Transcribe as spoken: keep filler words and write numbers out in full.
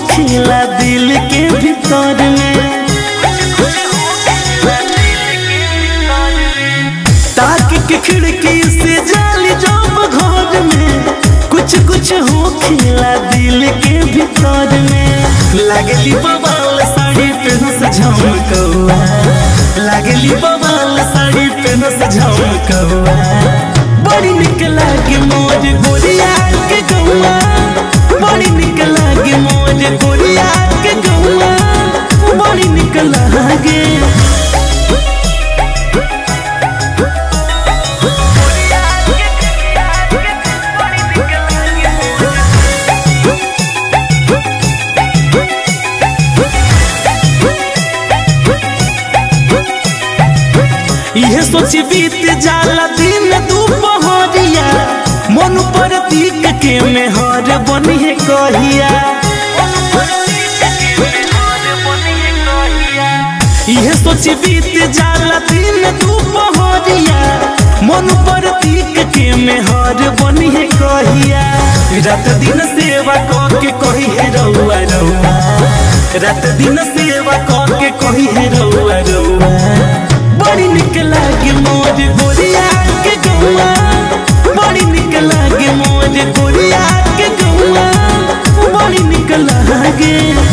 खिला दिल के भीतर में। ताक के खिड़की से जाली जब घर में, कुछ कुछ हो खिला दिल के भीतर में। लागली बवाल साड़ी पेन से झमकौआ, लागली बवाल साड़ी पेन से झमकौआ। बड़ी निक लागे मोर गोरिया के गौआ, बड़ी निक लागे मोर गोरिया के गौआ, बड़ी निक लागे। यह सोच बीत जाला दिन दुपहरिया, मन पर तीक के मेहर बनिए कहिया। यह सोच बीत जाला दिन दुपहरिया, मन पर तीक के मेहर बनिए कहिया। रात दिन सेवा क के कही है रउआ रउआ, रात दिन सेवा क के कही है रउआ रउआ। बड़ी निक लागे मोर गोरिया के गौआ, बड़ी निक लागे मोर गोरिया के गौआ, बड़ी निक लागे।